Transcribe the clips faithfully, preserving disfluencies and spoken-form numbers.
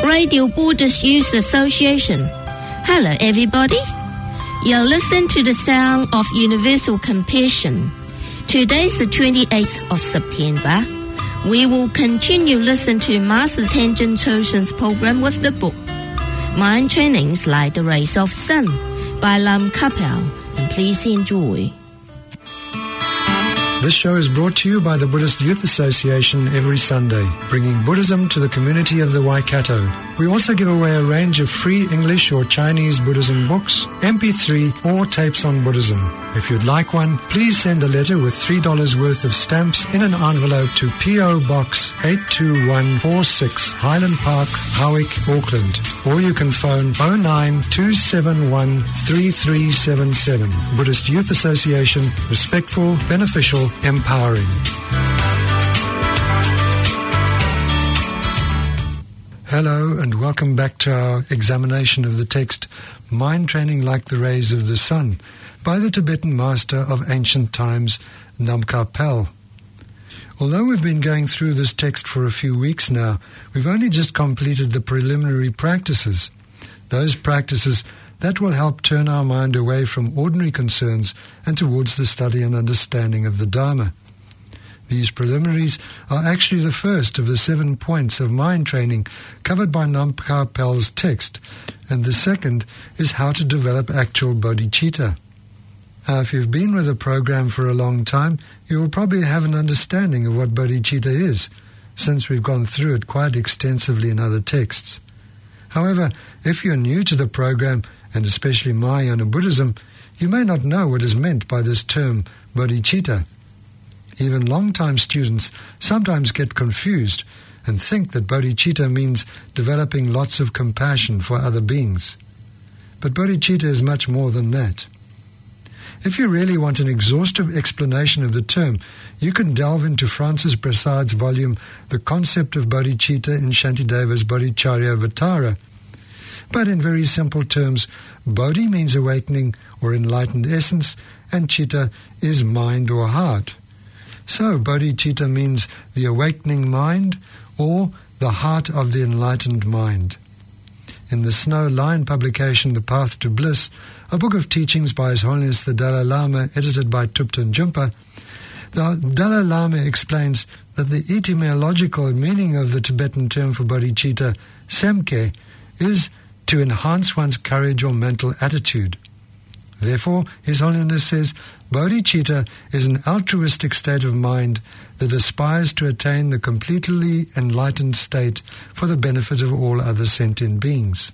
Radio Buddhist Youth Association. Hello everybody. You're listening to the sound of universal compassion. Today's the twenty-eighth of September. We will continue listen to Master Tenzin Chosen's program with the book Mind Trainings Like the Rays of Sun by Lam Kapel. And please enjoy. This show is brought to you by the Buddhist Youth Association every Sunday, bringing Buddhism to the community of the Waikato. We also give away a range of free English or Chinese Buddhism books, M P three or tapes on Buddhism. If you'd like one, please send a letter with three dollars worth of stamps in an envelope to P O Box eight two one four six, Highland Park, Howick, Auckland. Or you can phone oh nine two seven one three three seven seven. Buddhist Youth Association, respectful, beneficial, empowering. Hello and welcome back to our examination of the text Mind Training Like the Rays of the Sun by the Tibetan master of ancient times, Namkha Pel. Although we've been going through this text for a few weeks now, we've only just completed the preliminary practices, those practices that will help turn our mind away from ordinary concerns and towards the study and understanding of the Dharma. These preliminaries are actually the first of the seven points of mind training covered by Namkha Pel's text, and the second is how to develop actual bodhicitta. Now, if you've been with the program for a long time, you will probably have an understanding of what bodhicitta is, since we've gone through it quite extensively in other texts. However, if you're new to the program, and especially Mahayana Buddhism, you may not know what is meant by this term bodhicitta. Even long-time students sometimes get confused and think that bodhicitta means developing lots of compassion for other beings. But bodhicitta is much more than that. If you really want an exhaustive explanation of the term, you can delve into Francis Prasad's volume, The Concept of Bodhicitta in Shantideva's Bodhicharyavatara. But in very simple terms, bodhi means awakening or enlightened essence, and citta is mind or heart. So, bodhicitta means the awakening mind or the heart of the enlightened mind. In the Snow Line publication, The Path to Bliss, a book of teachings by His Holiness the Dalai Lama, edited by Thupten Jumpa, the Dalai Lama explains that the etymological meaning of the Tibetan term for bodhicitta, semke, is to enhance one's courage or mental attitude. Therefore, His Holiness says, bodhicitta is an altruistic state of mind that aspires to attain the completely enlightened state for the benefit of all other sentient beings.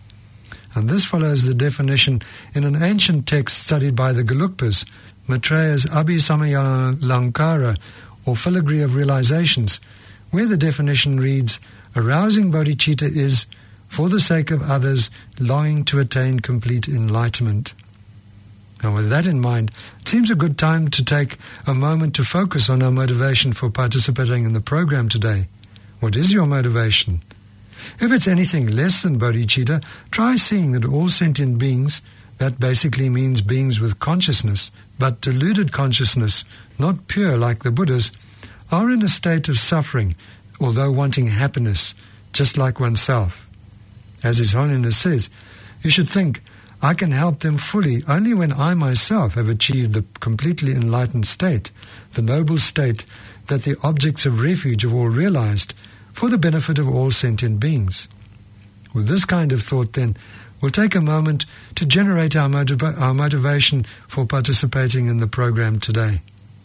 And this follows the definition in an ancient text studied by the Gelugpas, Maitreya's Abhisamaya-lankara, or Filigree of Realizations, where the definition reads, arousing bodhicitta is, for the sake of others, longing to attain complete enlightenment. And with that in mind, it seems a good time to take a moment to focus on our motivation for participating in the program today. What is your motivation? If it's anything less than bodhicitta, try seeing that all sentient beings, that basically means beings with consciousness, but deluded consciousness, not pure like the Buddhas, are in a state of suffering, although wanting happiness, just like oneself. As His Holiness says, you should think, I can help them fully only when I myself have achieved the completely enlightened state, the noble state that the objects of refuge have all realized, for the benefit of all sentient beings. With this kind of thought, then, we'll take a moment to generate our, motiv- our motivation for participating in the program today.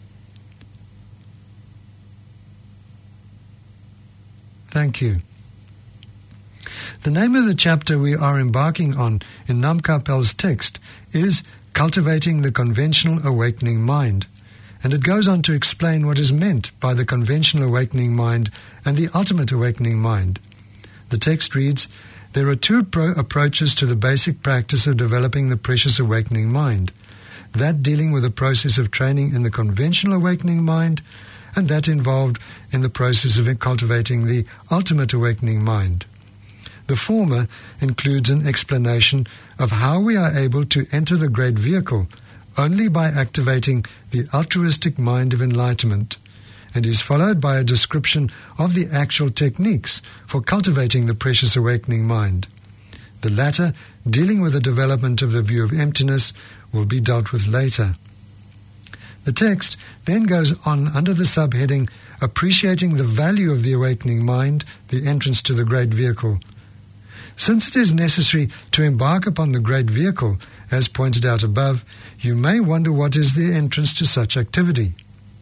Thank you. The name of the chapter we are embarking on in Namkha Pel's text is Cultivating the Conventional Awakening Mind, and it goes on to explain what is meant by the conventional awakening mind and the ultimate awakening mind. The text reads, there are two pro- approaches to the basic practice of developing the precious awakening mind, that dealing with the process of training in the conventional awakening mind, and that involved in the process of cultivating the ultimate awakening mind. The former includes an explanation of how we are able to enter the great vehicle only by activating the altruistic mind of enlightenment, and is followed by a description of the actual techniques for cultivating the precious awakening mind. The latter, dealing with the development of the view of emptiness, will be dealt with later. The text then goes on under the subheading, Appreciating the Value of the Awakening Mind, the Entrance to the Great Vehicle. Since it is necessary to embark upon the Great Vehicle, as pointed out above, you may wonder what is the entrance to such activity.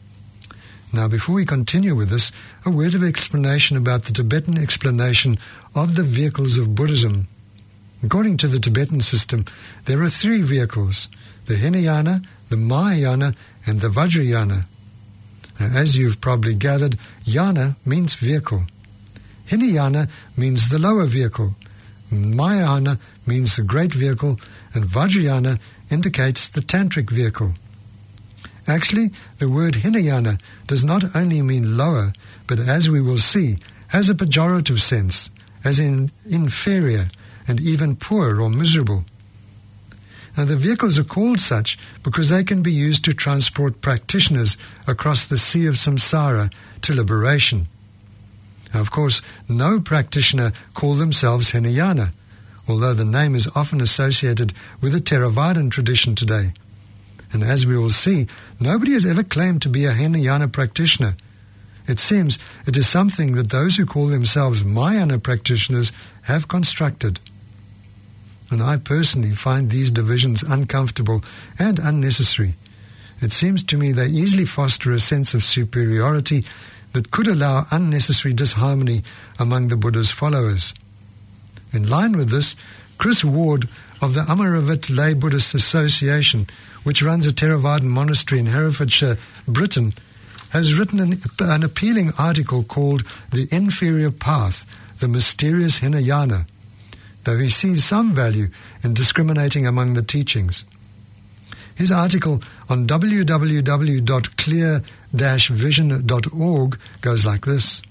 Now, before we continue with this, a word of explanation about the Tibetan explanation of the vehicles of Buddhism. According to the Tibetan system, there are three vehicles, the Hinayana, the Mahayana, and the Vajrayana. Now, as you've probably gathered, yana means vehicle. Hinayana means the lower vehicle. Mahayana means the great vehicle, and Vajrayana indicates the tantric vehicle. Actually, the word Hinayana does not only mean lower, but as we will see, has a pejorative sense, as in inferior and even poor or miserable. Now, the vehicles are called such because they can be used to transport practitioners across the sea of samsara to liberation. Now, of course, no practitioner call themselves Hinayana, although the name is often associated with the Theravadan tradition today. And as we will see, nobody has ever claimed to be a Hinayana practitioner. It seems it is something that those who call themselves Mahayana practitioners have constructed. And I personally find these divisions uncomfortable and unnecessary. It seems to me they easily foster a sense of superiority that could allow unnecessary disharmony among the Buddha's followers. In line with this, Chris Ward of the Amaravit Lay Buddhist Association, which runs a Theravadan monastery in Herefordshire, Britain, has written an, an appealing article called The Inferior Path, the Mysterious Hinayana, though he sees some value in discriminating among the teachings. His article on w w w dot clear dash vision dot org goes like this.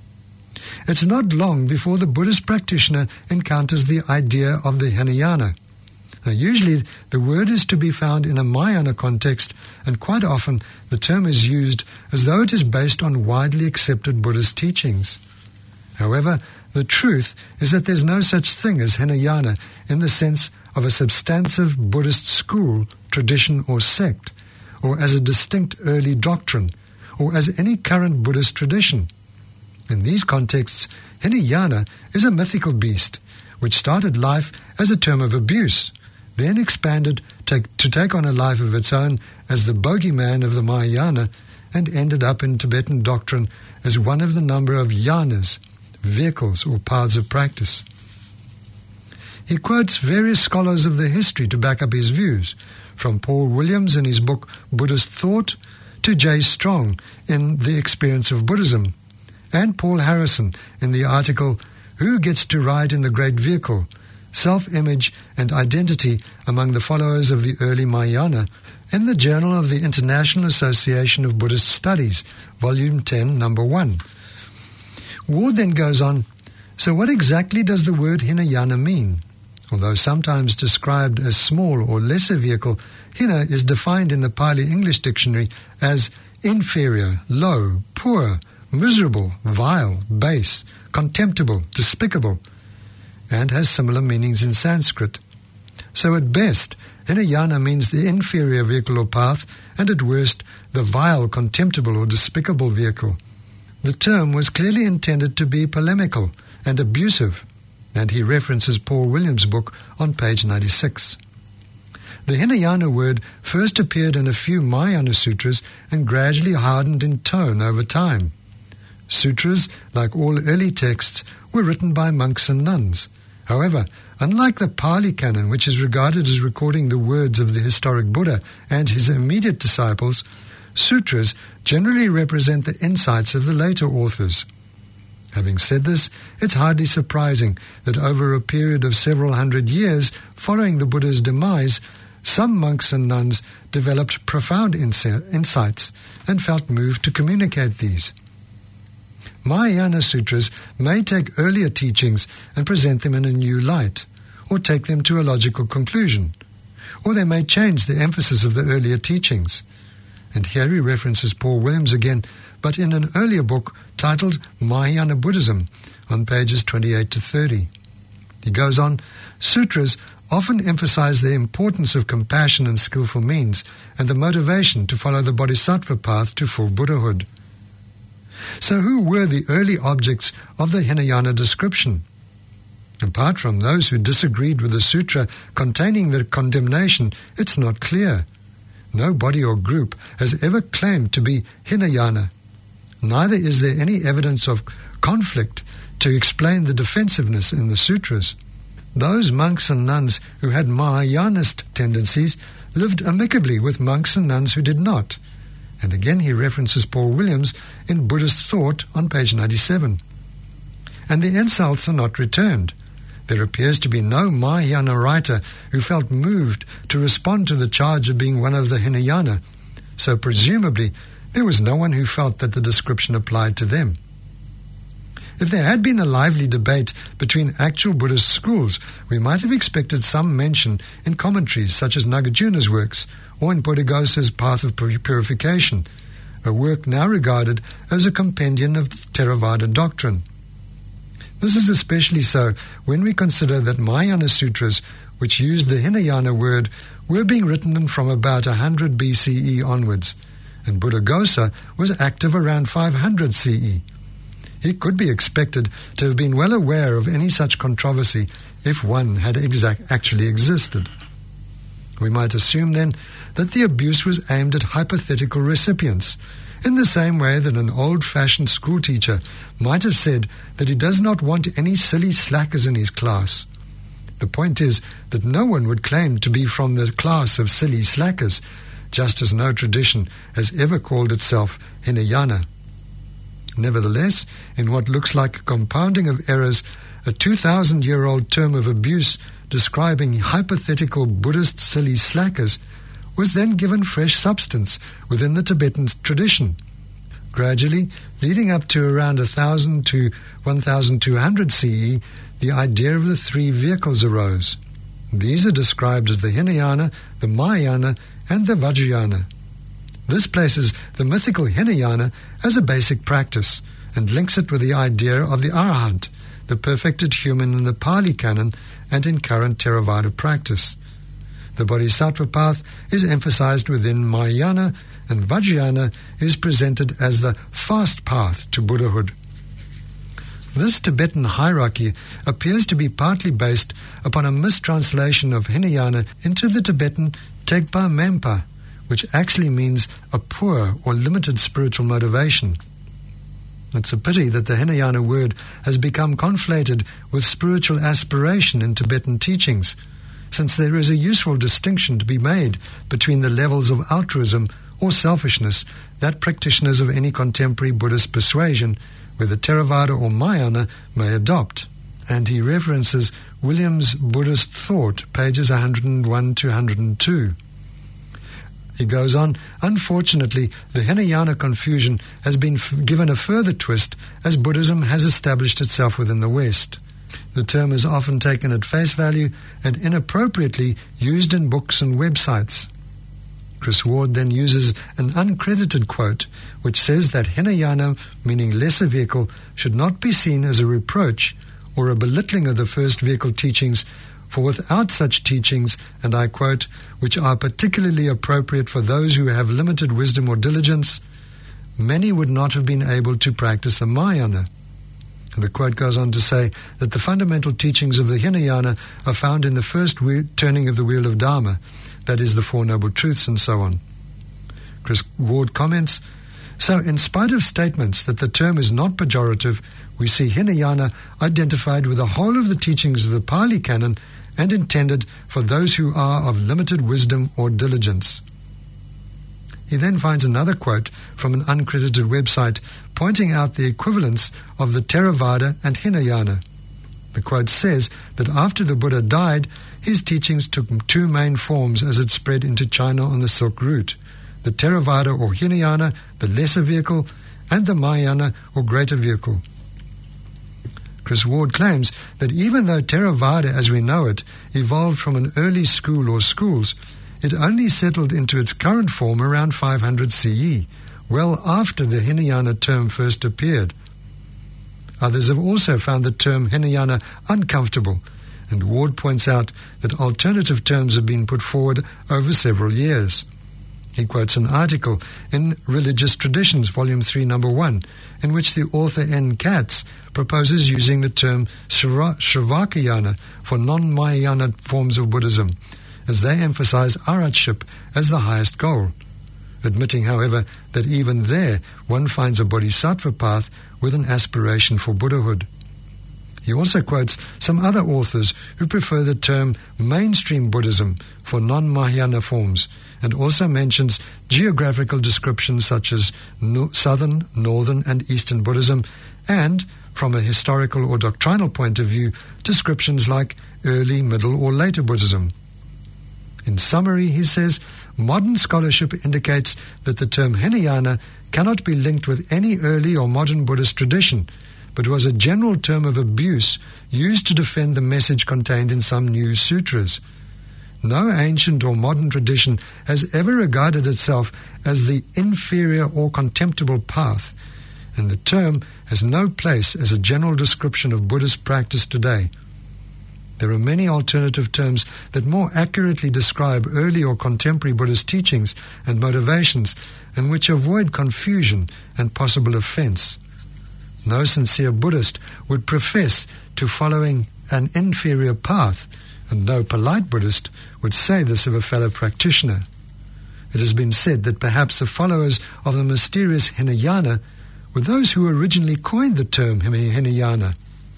It's not long before the Buddhist practitioner encounters the idea of the Hinayana. Now, usually the word is to be found in a Mahayana context, and quite often the term is used as though it is based on widely accepted Buddhist teachings. However, the truth is that there's no such thing as Hinayana in the sense of a substantive Buddhist school, tradition or sect, or as a distinct early doctrine, or as any current Buddhist tradition. In these contexts, Hinayana is a mythical beast, which started life as a term of abuse, then expanded take, to take on a life of its own as the bogeyman of the Mahayana, and ended up in Tibetan doctrine as one of the number of yanas, vehicles or paths of practice. He quotes various scholars of the history to back up his views, from Paul Williams in his book Buddhist Thought to Jay Strong in The Experience of Buddhism, and Paul Harrison in the article Who Gets to Ride in the Great Vehicle? Self-Image and Identity Among the Followers of the Early Mahayana, in the Journal of the International Association of Buddhist Studies, Volume ten, Number one. Ward then goes on, so what exactly does the word Hinayana mean? Although sometimes described as small or lesser vehicle, Hina is defined in the Pali English Dictionary as inferior, low, poor, miserable, vile, base, contemptible, despicable, and has similar meanings in Sanskrit. So at best, Hinayana means the inferior vehicle or path, and at worst, the vile, contemptible or despicable vehicle. The term was clearly intended to be polemical and abusive, and he references Paul Williams' book on page ninety-six. The Hinayana word first appeared in a few Mahayana sutras and gradually hardened in tone over time. Sutras, like all early texts, were written by monks and nuns. However, unlike the Pali Canon, which is regarded as recording the words of the historic Buddha and his immediate disciples, sutras generally represent the insights of the later authors. Having said this, it's hardly surprising that over a period of several hundred years following the Buddha's demise, some monks and nuns developed profound insights and felt moved to communicate these. Mahayana sutras may take earlier teachings and present them in a new light, or take them to a logical conclusion, or they may change the emphasis of the earlier teachings. And here he references Paul Williams again but in an earlier book titled Mahayana Buddhism on pages twenty-eight to thirty. He goes on, sutras often emphasize the importance of compassion and skillful means and the motivation to follow the bodhisattva path to full Buddhahood. So who were the early objects of the Hinayana description? Apart from those who disagreed with the sutra containing the condemnation, it's not clear. No body or group has ever claimed to be Hinayana. Neither is there any evidence of conflict to explain the defensiveness in the sutras. Those monks and nuns who had Mahayanist tendencies lived amicably with monks and nuns who did not. And again he references Paul Williams in Buddhist Thought on page ninety-seven. And the insults are not returned. There appears to be no Mahayana writer who felt moved to respond to the charge of being one of the Hinayana, so presumably there was no one who felt that the description applied to them. If there had been a lively debate between actual Buddhist schools, we might have expected some mention in commentaries such as Nagarjuna's works or in Buddhaghosa's Path of Purification, a work now regarded as a compendium of Theravada doctrine. This is especially so when we consider that Mahayana sutras, which used the Hinayana word, were being written from about one hundred B C E onwards, and Buddhaghosa was active around five hundred C E. He could be expected to have been well aware of any such controversy if one had exact, actually existed. We might assume then that the abuse was aimed at hypothetical recipients, in the same way that an old-fashioned schoolteacher might have said that he does not want any silly slackers in his class. The point is that no one would claim to be from the class of silly slackers, just as no tradition has ever called itself Hinayana. Nevertheless, in what looks like a compounding of errors, a two thousand year old term of abuse describing hypothetical Buddhist silly slackers was then given fresh substance within the Tibetan tradition. Gradually, leading up to around one thousand to one thousand two hundred C E, the idea of the three vehicles arose. These are described as the Hinayana, the Mahayana, and the Vajrayana. This places the mythical Hinayana as a basic practice and links it with the idea of the Arahant, the perfected human in the Pali Canon and in current Theravada practice. The Bodhisattva path is emphasized within Mahayana, and Vajrayana is presented as the fast path to Buddhahood. This Tibetan hierarchy appears to be partly based upon a mistranslation of Hinayana into the Tibetan Tegpa Mempa, which actually means a poor or limited spiritual motivation. It's a pity that the Hinayana word has become conflated with spiritual aspiration in Tibetan teachings, since there is a useful distinction to be made between the levels of altruism or selfishness that practitioners of any contemporary Buddhist persuasion, whether Theravada or Mahayana, may adopt. And he references Williams' Buddhist Thought, pages one hundred one to one hundred two. He goes on, unfortunately, the Hinayana confusion has been f- given a further twist as Buddhism has established itself within the West. The term is often taken at face value and inappropriately used in books and websites. Chris Ward then uses an uncredited quote which says that Hinayana, meaning lesser vehicle, should not be seen as a reproach or a belittling of the first vehicle teachings, for without such teachings, and I quote, which are particularly appropriate for those who have limited wisdom or diligence, many would not have been able to practice the Mahayana. And the quote goes on to say that the fundamental teachings of the Hinayana are found in the first we- turning of the wheel of Dharma, that is the Four Noble Truths and so on. Chris Ward comments, so in spite of statements that the term is not pejorative, we see Hinayana identified with the whole of the teachings of the Pali Canon and intended for those who are of limited wisdom or diligence. He then finds another quote from an uncredited website pointing out the equivalence of the Theravada and Hinayana. The quote says that after the Buddha died, his teachings took two main forms as it spread into China on the Silk Route: the Theravada or Hinayana, the lesser vehicle, and the Mahayana or greater vehicle. Chris Ward claims that even though Theravada as we know it evolved from an early school or schools, it only settled into its current form around five hundred C E, well after the Hinayana term first appeared. Others have also found the term Hinayana uncomfortable, and Ward points out that alternative terms have been put forward over several years. He quotes an article in Religious Traditions, Volume three, Number one, in which the author N. Katz proposes using the term Sravakayana for non-Mahayana forms of Buddhism, as they emphasize Arhatship as the highest goal, admitting, however, that even there one finds a bodhisattva path with an aspiration for Buddhahood. He also quotes some other authors who prefer the term mainstream Buddhism for non-Mahayana forms, and also mentions geographical descriptions such as no- southern, northern and eastern Buddhism, and, from a historical or doctrinal point of view, descriptions like early, middle or later Buddhism. In summary, he says, modern scholarship indicates that the term Hinayana cannot be linked with any early or modern Buddhist tradition, but was a general term of abuse used to defend the message contained in some new sutras. No ancient or modern tradition has ever regarded itself as the inferior or contemptible path, and the term has no place as a general description of Buddhist practice today. There are many alternative terms that more accurately describe early or contemporary Buddhist teachings and motivations, and which avoid confusion and possible offense. No sincere Buddhist would profess to following an inferior path, and no polite Buddhist would say this of a fellow practitioner. It has been said that perhaps the followers of the mysterious Hinayana were those who originally coined the term Hinayana.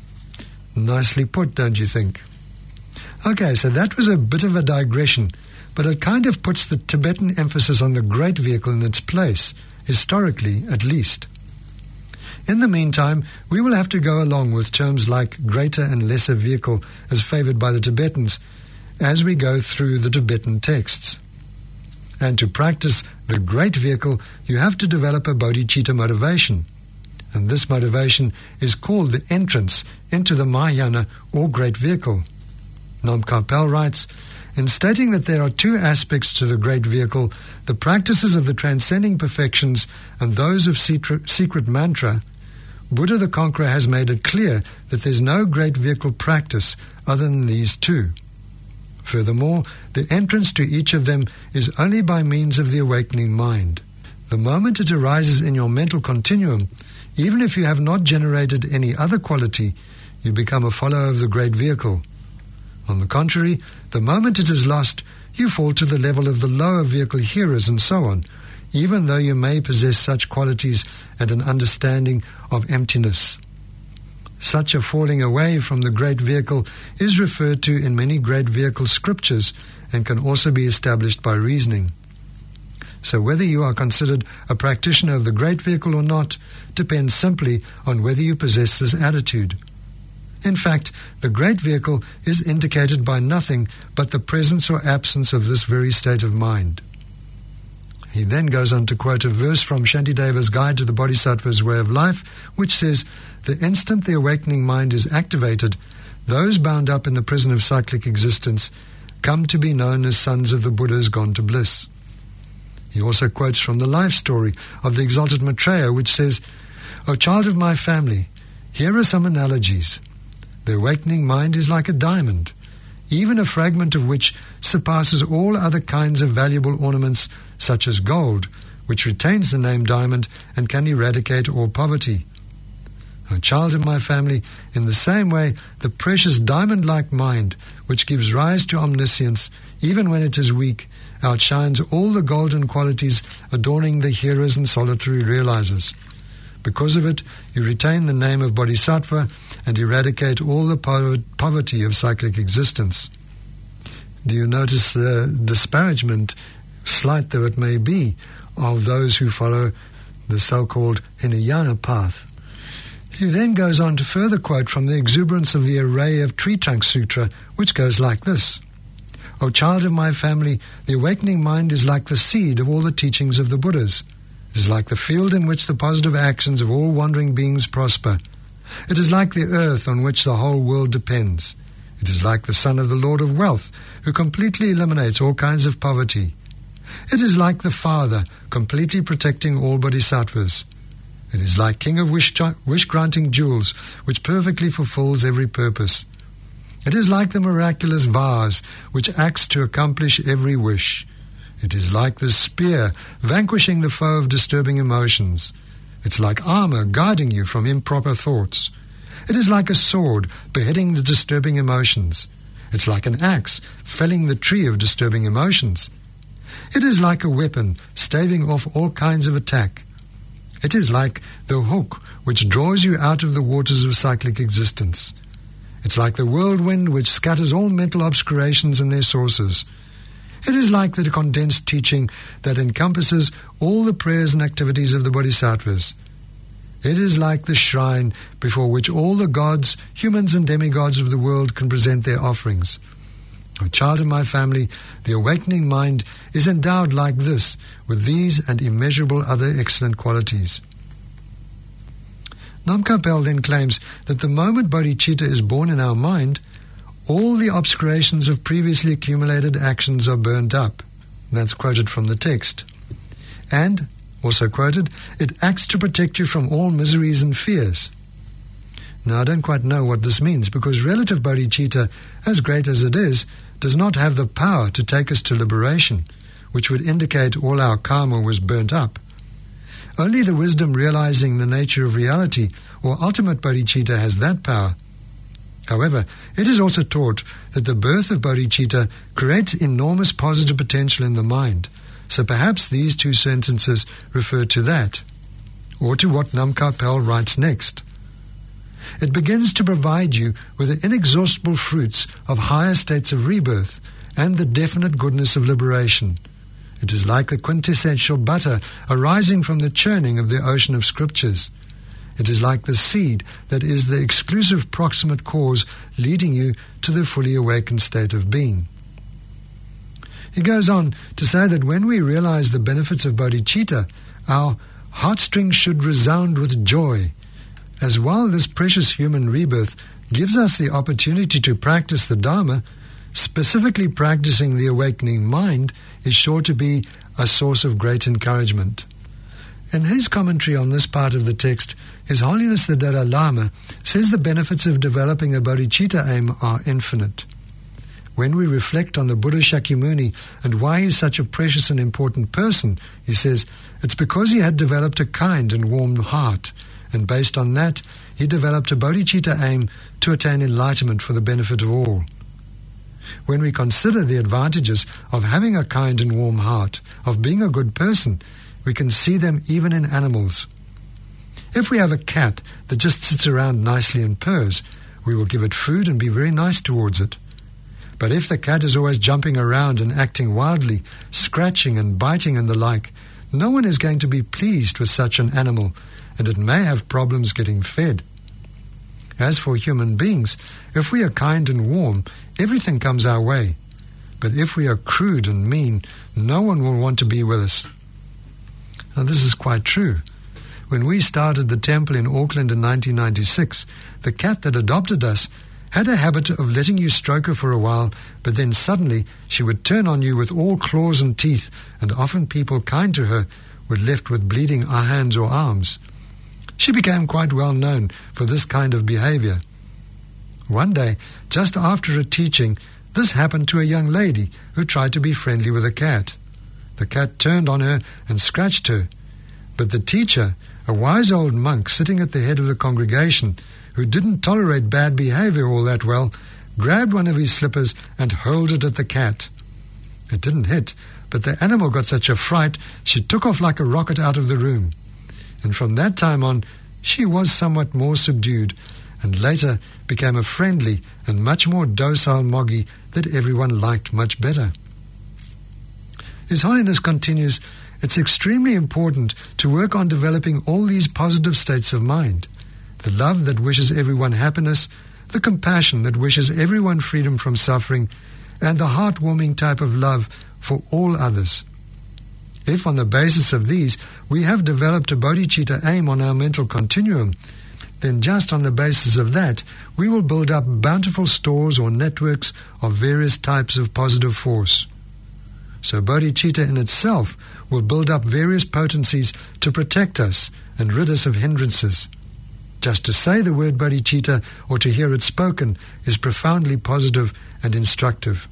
Nicely put, don't you think? Okay, so that was a bit of a digression, but it kind of puts the Tibetan emphasis on the great vehicle in its place, historically at least. In the meantime, we will have to go along with terms like greater and lesser vehicle as favored by the Tibetans as we go through the Tibetan texts. And to practice the great vehicle, you have to develop a bodhicitta motivation. And this motivation is called the entrance into the Mahayana or great vehicle. Namkha Pel writes, in stating that there are two aspects to the great vehicle, the practices of the transcending perfections and those of secret, secret mantra, Buddha the Conqueror has made it clear that there is no great vehicle practice other than these two. Furthermore, the entrance to each of them is only by means of the awakening mind. The moment it arises in your mental continuum, even if you have not generated any other quality, you become a follower of the great vehicle. On the contrary, the moment it is lost, you fall to the level of the lower vehicle hearers and so on, even though you may possess such qualities and an understanding of emptiness. Such a falling away from the great vehicle is referred to in many great vehicle scriptures and can also be established by reasoning. So whether you are considered a practitioner of the great vehicle or not depends simply on whether you possess this attitude. In fact, the great vehicle is indicated by nothing but the presence or absence of this very state of mind. He then goes on to quote a verse from Shantideva's Guide to the Bodhisattva's Way of Life, which says, the instant the awakening mind is activated, those bound up in the prison of cyclic existence come to be known as sons of the Buddhas gone to bliss. He also quotes from the life story of the exalted Maitreya, which says, O child of my family, here are some analogies. The awakening mind is like a diamond, even a fragment of which surpasses all other kinds of valuable ornaments, such as gold, which retains the name diamond and can eradicate all poverty. O child of my family, in the same way, the precious diamond-like mind, which gives rise to omniscience, even when it is weak, outshines all the golden qualities adorning the hearers and solitary realizers. Because of it, you retain the name of Bodhisattva and eradicate all the po- poverty of cyclic existence. Do you notice the disparagement, slight though it may be, of those who follow the so-called Hinayana path? He then goes on to further quote from the exuberance of the array of Tree Trunk Sutra, which goes like this. O child of my family, the awakening mind is like the seed of all the teachings of the Buddhas. It is like the field in which the positive actions of all wandering beings prosper. It is like the earth on which the whole world depends. It is like the son of the Lord of Wealth, who completely eliminates all kinds of poverty. It is like the Father completely protecting all bodhisattvas. It is like King of wish-granting jewels, which perfectly fulfills every purpose. It is like the miraculous vase, which acts to accomplish every wish. It is like the spear, vanquishing the foe of disturbing emotions. It's like armor, guarding you from improper thoughts. It is like a sword, beheading the disturbing emotions. It's like an axe, felling the tree of disturbing emotions. It is like a weapon, staving off all kinds of attack. It is like the hook, which draws you out of the waters of cyclic existence. It's like the whirlwind, which scatters all mental obscurations in their sources. It is like the condensed teaching that encompasses all the prayers and activities of the bodhisattvas. It is like the shrine before which all the gods, humans and demigods of the world can present their offerings. O child of my family, the awakening mind is endowed like this, with these and immeasurable other excellent qualities. Namkha Pel then claims that the moment bodhicitta is born in our mind, all the obscurations of previously accumulated actions are burnt up. That's quoted from the text. And, also quoted, it acts to protect you from all miseries and fears. Now, I don't quite know what this means, because relative bodhicitta, as great as it is, does not have the power to take us to liberation, which would indicate all our karma was burnt up. Only the wisdom realizing the nature of reality, or ultimate bodhicitta, has that power. However, it is also taught that the birth of bodhicitta creates enormous positive potential in the mind, so perhaps these two sentences refer to that, or to what Namkha Pel writes next. It begins to provide you with the inexhaustible fruits of higher states of rebirth and the definite goodness of liberation. It is like the quintessential butter arising from the churning of the ocean of scriptures. It is like the seed that is the exclusive proximate cause leading you to the fully awakened state of being. He goes on to say that when we realize the benefits of bodhicitta, our heartstrings should resound with joy, as while this precious human rebirth gives us the opportunity to practice the Dharma, specifically practicing the awakening mind is sure to be a source of great encouragement. In his commentary on this part of the text, His Holiness the Dalai Lama says the benefits of developing a bodhicitta aim are infinite. When we reflect on the Buddha Shakyamuni and why he's such a precious and important person, he says, it's because he had developed a kind and warm heart, and based on that, he developed a bodhicitta aim to attain enlightenment for the benefit of all. When we consider the advantages of having a kind and warm heart, of being a good person, we can see them even in animals. If we have a cat that just sits around nicely and purrs, we will give it food and be very nice towards it. But if the cat is always jumping around and acting wildly, scratching and biting and the like, no one is going to be pleased with such an animal, and it may have problems getting fed. As for human beings, if we are kind and warm, everything comes our way. But if we are crude and mean, no one will want to be with us. Now, this is quite true. When we started the temple in Auckland in nineteen ninety-six, the cat that adopted us had a habit of letting you stroke her for a while, but then suddenly she would turn on you with all claws and teeth, and often people kind to her were left with bleeding hands or arms. She became quite well known for this kind of behavior. One day, just after a teaching, this happened to a young lady who tried to be friendly with a cat. The cat turned on her and scratched her, but the teacher, a wise old monk sitting at the head of the congregation, who didn't tolerate bad behavior all that well, grabbed one of his slippers and hurled it at the cat. It didn't hit, but the animal got such a fright she took off like a rocket out of the room. And from that time on, she was somewhat more subdued, and later became a friendly and much more docile Moggy that everyone liked much better. His Holiness continues, it's extremely important to work on developing all these positive states of mind: the love that wishes everyone happiness, the compassion that wishes everyone freedom from suffering, and the heartwarming type of love for all others. If on the basis of these we have developed a bodhicitta aim on our mental continuum, then just on the basis of that we will build up bountiful stores or networks of various types of positive force. So bodhicitta in itself will build up various potencies to protect us and rid us of hindrances. Just to say the word bodhicitta or to hear it spoken is profoundly positive and instructive.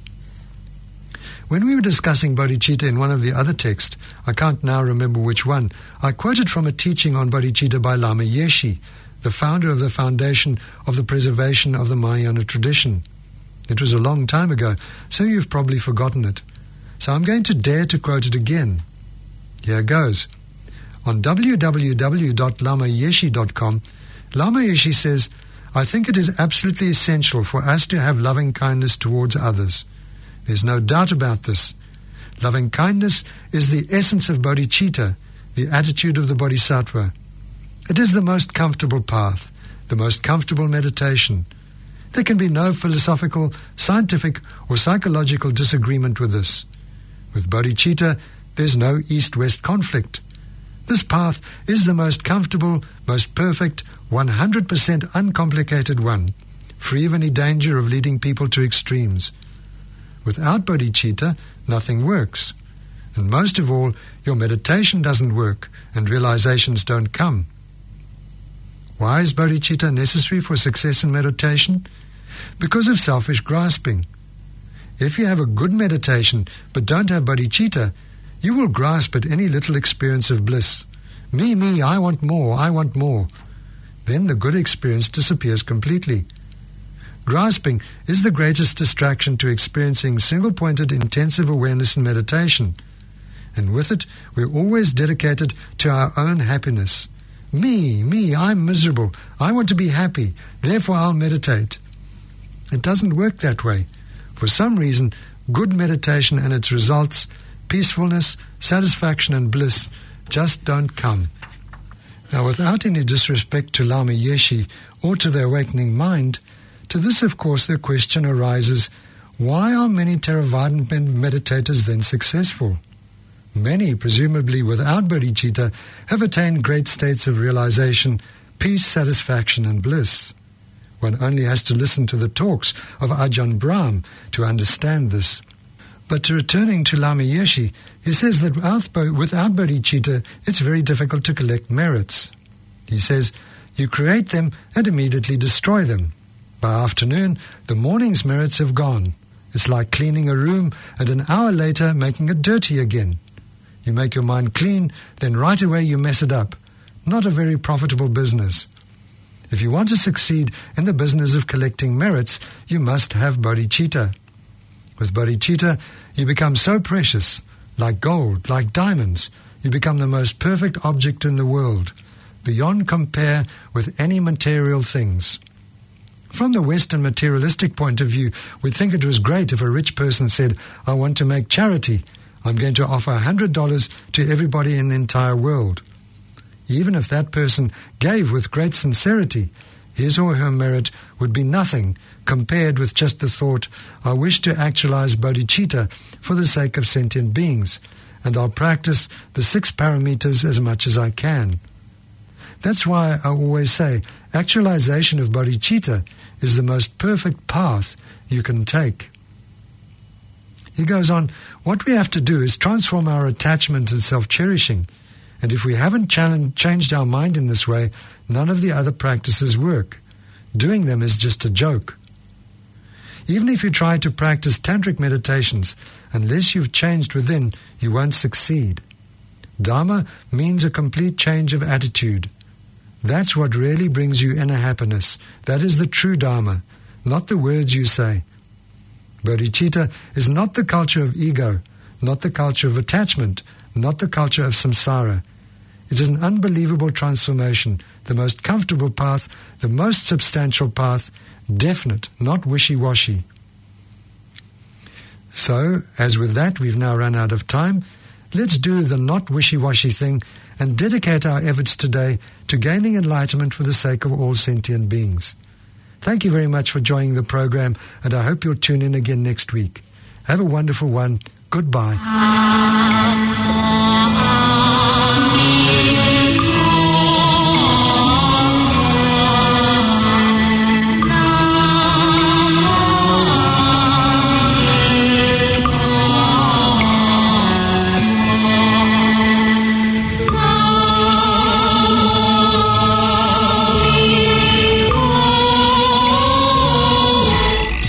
When we were discussing bodhicitta in one of the other texts, I can't now remember which one, I quoted from a teaching on bodhicitta by Lama Yeshe, the founder of the Foundation of the Preservation of the Mahayana Tradition. It was a long time ago, so you've probably forgotten it. So I'm going to dare to quote it again. Here goes. On w w w dot lama yeshe dot com, Lama Yeshe says, I think it is absolutely essential for us to have loving kindness towards others. There's no doubt about this. Loving kindness is the essence of bodhicitta, the attitude of the bodhisattva. It is the most comfortable path, the most comfortable meditation. There can be no philosophical, scientific, or psychological disagreement with this. With bodhicitta, there's no east-west conflict. This path is the most comfortable, most perfect, one hundred percent uncomplicated one, free of any danger of leading people to extremes. Without bodhicitta, nothing works. And most of all, your meditation doesn't work and realizations don't come. Why is bodhicitta necessary for success in meditation? Because of selfish grasping. If you have a good meditation but don't have bodhicitta, you will grasp at any little experience of bliss. Me, me, I want more, I want more. Then the good experience disappears completely. Grasping is the greatest distraction to experiencing single-pointed intensive awareness in meditation. And with it, we're always dedicated to our own happiness. Me, me, I'm miserable. I want to be happy. Therefore I'll meditate. It doesn't work that way. For some reason, good meditation and its results, peacefulness, satisfaction and bliss, just don't come. Now, without any disrespect to Lama Yeshe or to the awakening mind, to this, of course, the question arises, why are many Theravada meditators then successful? Many, presumably without bodhicitta, have attained great states of realization, peace, satisfaction and bliss. One only has to listen to the talks of Ajahn Brahm to understand this. But returning to Lama Yeshe, he says that without bodhicitta, it's very difficult to collect merits. He says, you create them and immediately destroy them. By afternoon, the morning's merits have gone. It's like cleaning a room and an hour later making it dirty again. You make your mind clean, then right away you mess it up. Not a very profitable business. If you want to succeed in the business of collecting merits, you must have bodhicitta. With bodhicitta, you become so precious, like gold, like diamonds. You become the most perfect object in the world, beyond compare with any material things. From the Western materialistic point of view, we'd think it was great if a rich person said, I want to make charity. I'm going to offer one hundred dollars to everybody in the entire world. Even if that person gave with great sincerity, his or her merit would be nothing compared with just the thought, I wish to actualize bodhicitta for the sake of sentient beings, and I'll practice the six parameters as much as I can. That's why I always say, actualization of bodhicitta is the most perfect path you can take. He goes on, what we have to do is transform our attachment and self-cherishing, and if we haven't challenge, changed our mind in this way, none of the other practices work. Doing them is just a joke. Even if you try to practice tantric meditations, unless you've changed within, you won't succeed. Dharma means a complete change of attitude. That's what really brings you inner happiness. That is the true Dharma, not the words you say. Bodhicitta is not the culture of ego, not the culture of attachment, not the culture of samsara. It is an unbelievable transformation, the most comfortable path, the most substantial path, definite, not wishy-washy. So, as with that, we've now run out of time. Let's do the not wishy-washy thing and dedicate our efforts today to gaining enlightenment for the sake of all sentient beings. Thank you very much for joining the program, and I hope you'll tune in again next week. Have a wonderful one. Goodbye.